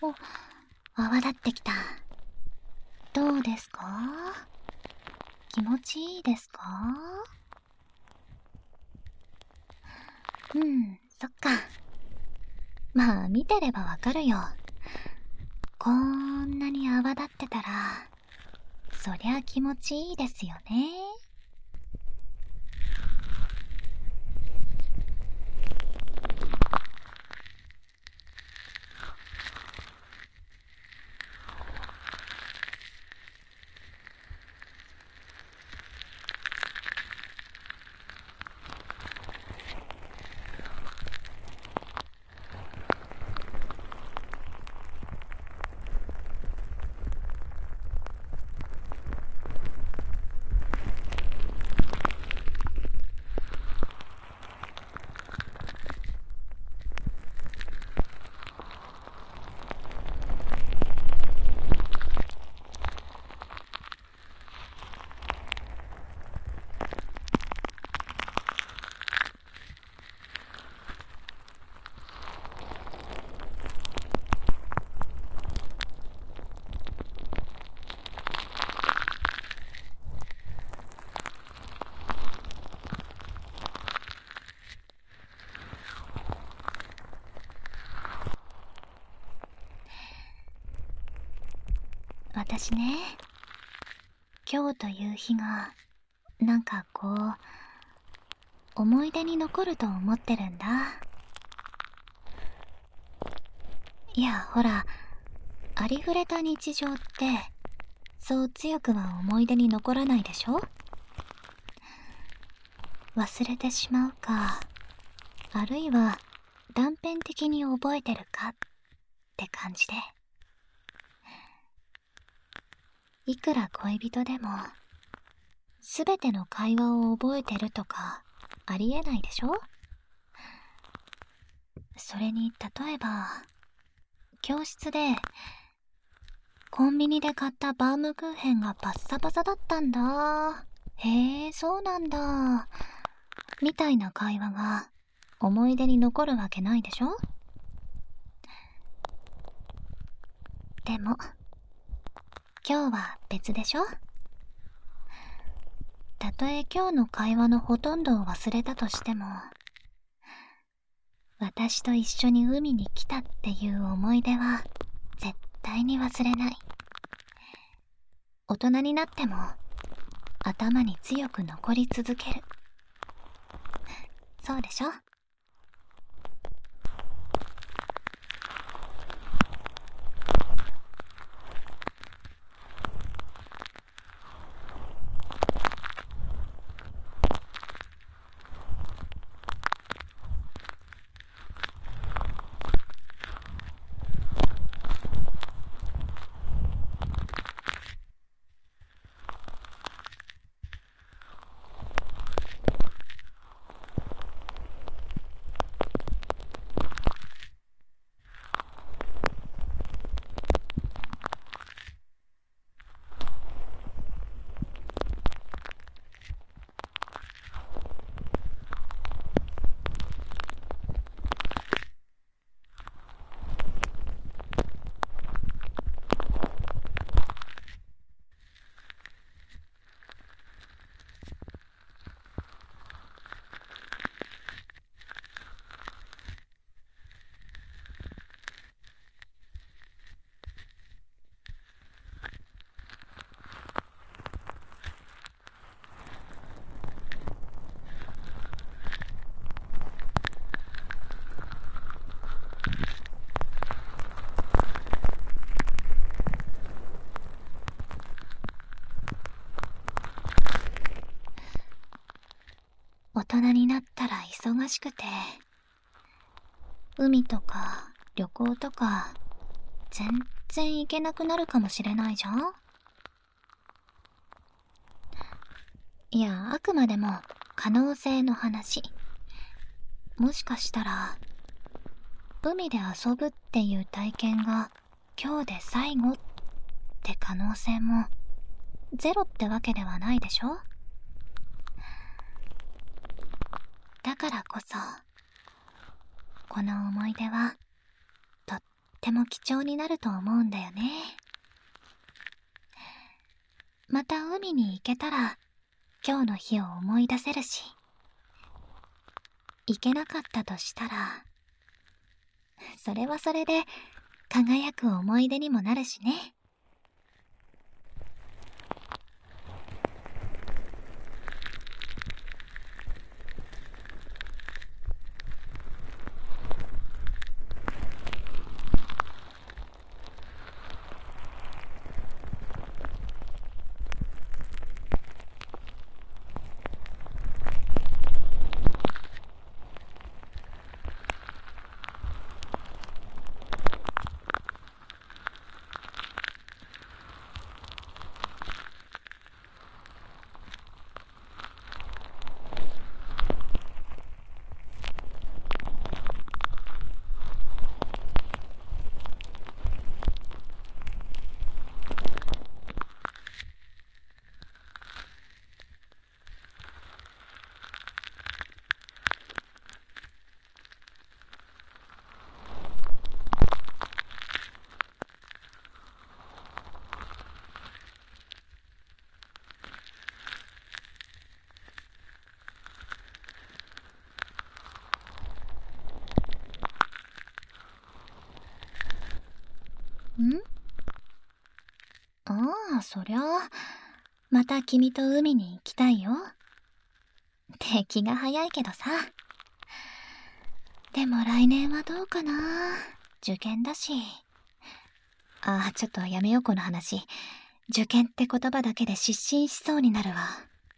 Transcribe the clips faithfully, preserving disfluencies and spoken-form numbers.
お、泡立ってきた。どうですか？気持ちいいですか？うん、そっか。まあ見てればわかるよ。こんなに泡立ってたら、そりゃ気持ちいいですよね。私ね、今日という日が、なんかこう、思い出に残ると思ってるんだ。いや、ほら、ありふれた日常って、そう強くは思い出に残らないでしょ？忘れてしまうか、あるいは断片的に覚えてるかって感じで。いくら恋人でも、すべての会話を覚えてるとか、ありえないでしょ？それに、例えば、教室で、コンビニで買ったバームクーヘンがパッサパサだったんだ。へえ、そうなんだ。みたいな会話が思い出に残るわけないでしょ？でも、今日は別でしょ？たとえ今日の会話のほとんどを忘れたとしても、私と一緒に海に来たっていう思い出は絶対に忘れない。大人になっても頭に強く残り続ける。そうでしょ？大人になったら忙しくて、海とか旅行とか全然行けなくなるかもしれないじゃん？いや、あくまでも可能性の話。もしかしたら、海で遊ぶっていう体験が今日で最後って可能性もゼロってわけではないでしょ？だからこそ、この思い出はとっっても貴重になると思うんだよね。また海に行けたら今日の日を思い出せるし、行けなかったとしたらそれはそれで輝く思い出にもなるしね。ん？ああ、そりゃあ、また君と海に行きたいよ。って気が早いけどさ。でも来年はどうかな。受験だし。ああ、ちょっとやめようこの話。受験って言葉だけで失神しそうになるわ。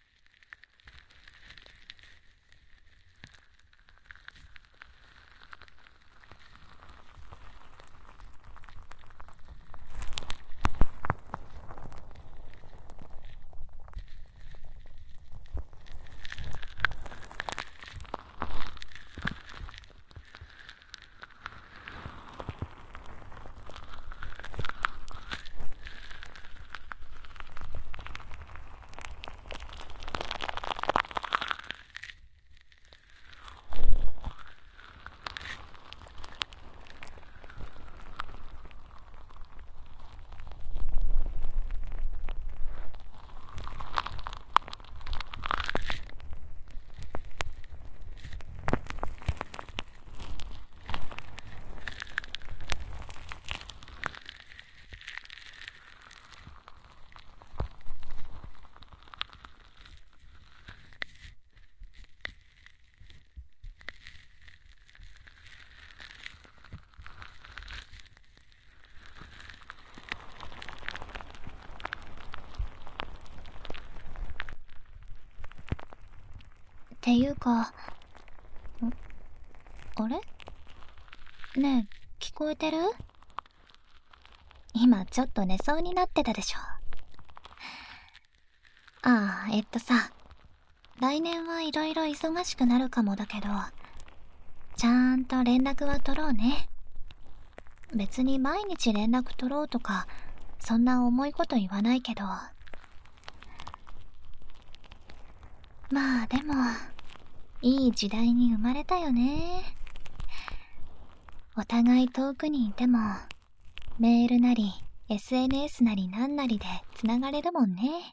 っていうか、ん？あれ？ねえ、聞こえてる？今ちょっと寝そうになってたでしょ。ああ、えっとさ、来年はいろいろ忙しくなるかもだけど、ちゃんと連絡は取ろうね。別に毎日連絡取ろうとか、そんな重いこと言わないけど。まあでも、いい時代に生まれたよね。お互い遠くにいても、メールなり エスエヌエス なりなんなりでつながれるもんね。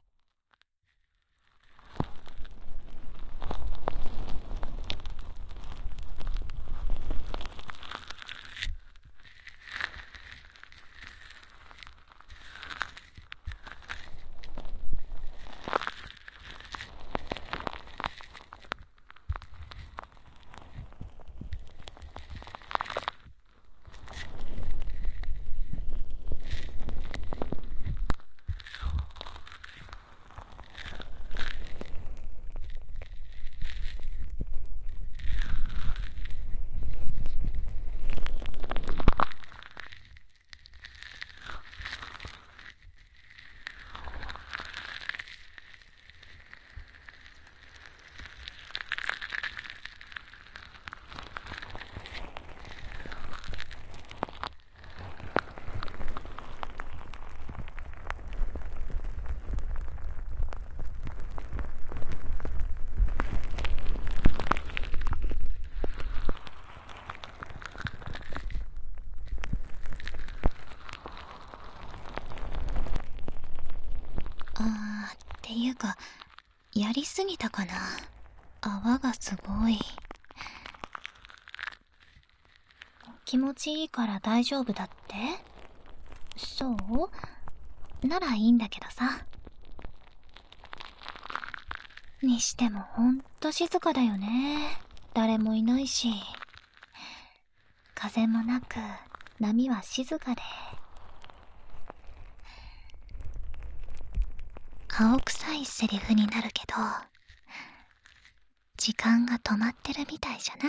ていうか、やりすぎたかな。泡がすごい。気持ちいいから大丈夫だって？そうならいいんだけどさ。にしてもほんと静かだよね。誰もいないし。風もなく、波は静かで。青臭いセリフになるけど、時間が止まってるみたいじゃない？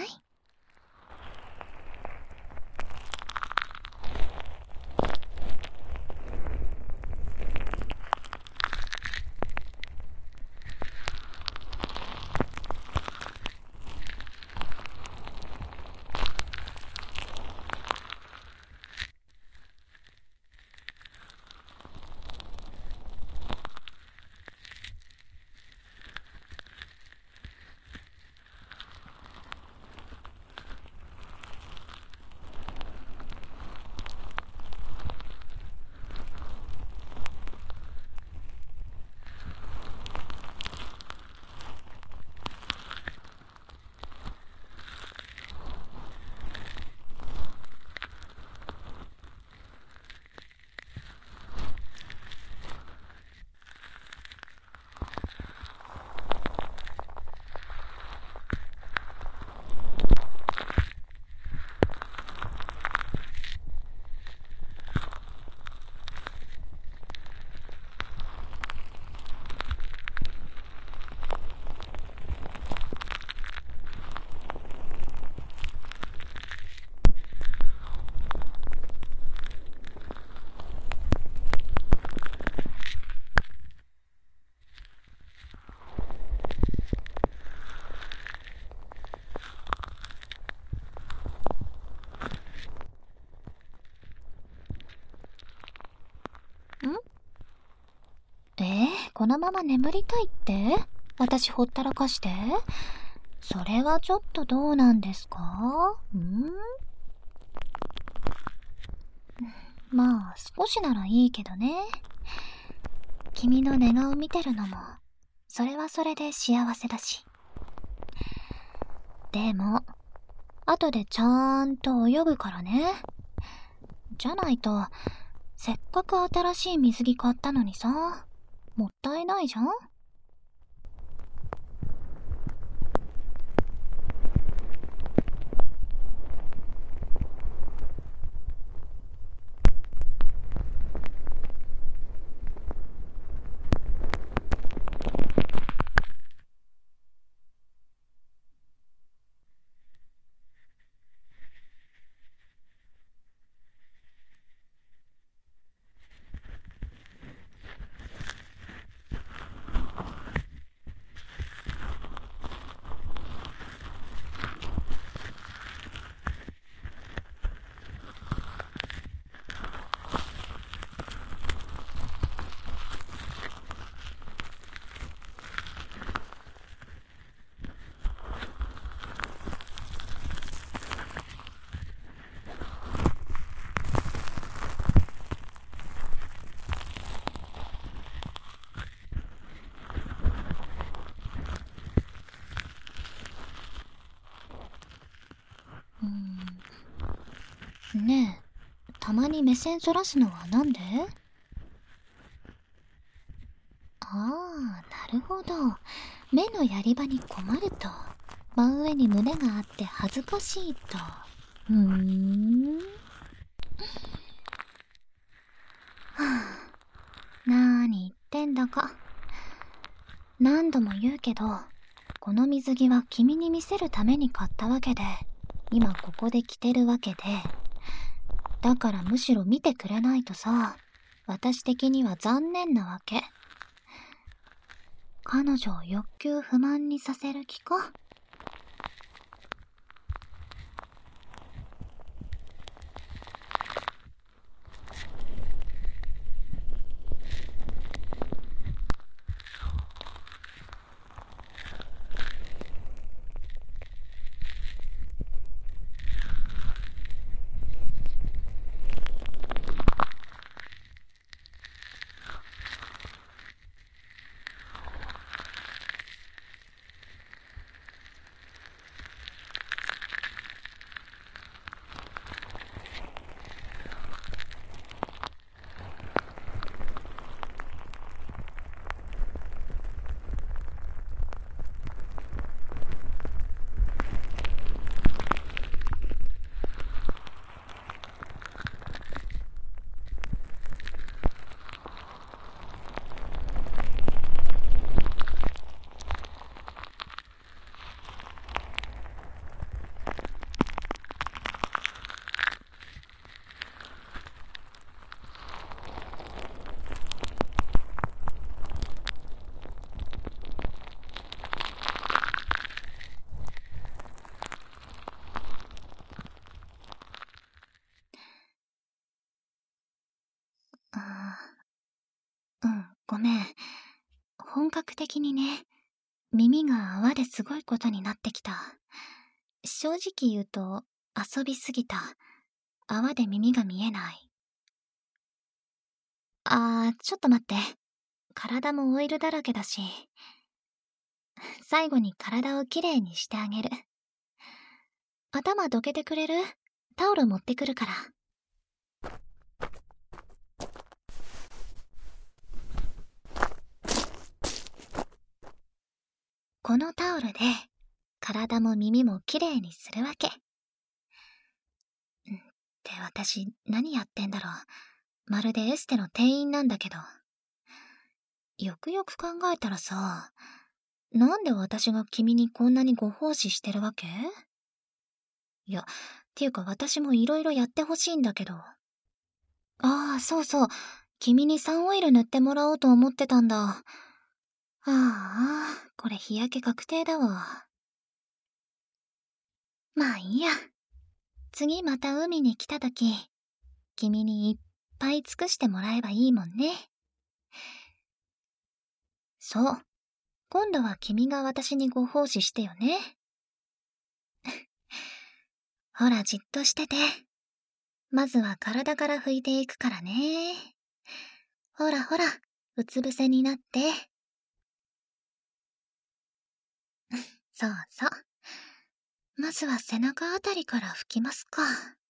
えー、このまま眠りたいって？私ほったらかして？それはちょっとどうなんですか？ん？まあ少しならいいけどね。君の寝顔見てるのもそれはそれで幸せだし。でも後でちゃんと泳ぐからね。じゃないとせっかく新しい水着買ったのにさ、もったいないじゃん。ねえ、たまに目線そらすのはなんで？ああ、なるほど。目のやり場に困ると。真上に胸があって恥ずかしいと。ふーん。はあ、なーに言ってんだか。何度も言うけど、この水着は君に見せるために買ったわけで、今ここで着てるわけで、だからむしろ見てくれないとさ、私的には残念なわけ。彼女を欲求不満にさせる気か？ あー、うん、ごめん。本格的にね、耳が泡ですごいことになってきた。正直言うと、遊びすぎた。泡で耳が見えない。あー、ちょっと待って。体もオイルだらけだし。最後に体をきれいにしてあげる。頭どけてくれる？タオル持ってくるから。このタオルで、体も耳もきれいにするわけ。って私、何やってんだろう。まるでエステの店員なんだけど。よくよく考えたらさ、なんで私が君にこんなにご奉仕してるわけ？いや、っていうか私もいろいろやってほしいんだけど。ああ、そうそう。君にサンオイル塗ってもらおうと思ってたんだ。ああ、これ日焼け確定だわ。まあいいや。次また海に来た時、君にいっぱい尽くしてもらえばいいもんね。そう。今度は君が私にご奉仕してよね。ほら、じっとしてて。まずは体から拭いていくからね。ほらほら、うつ伏せになって。そうそう。まずは背中あたりから拭きますか。